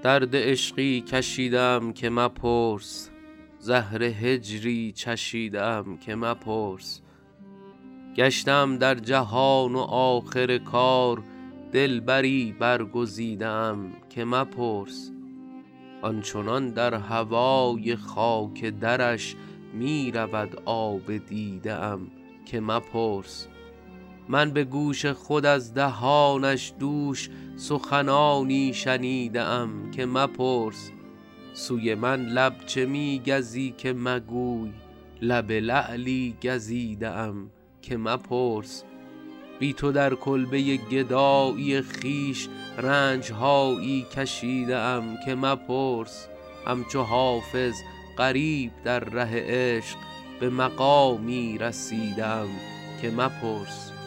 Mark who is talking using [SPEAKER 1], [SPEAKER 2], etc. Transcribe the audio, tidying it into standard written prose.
[SPEAKER 1] درد عشقی کشیدم که مپرس، زهر هجری چشیدم که مپرس. گشتم در جهان و آخر کار، دلبری برگزیدم که مپرس. آنچنان در هوای خاک درش می رود آب دیده ام که مپرس. من به گوش خود از دهانش دوش سخنانی شنیده ام که مپرس. سوی من لب چه می گزی که مگوی، لب لعلی گزیده ام که مپرس. بی تو در کلبه گدایی خویش رنجهایی کشیده ام که مپرس. همچو حافظ غریب در ره عشق به مقامی رسیده ام که مپرس.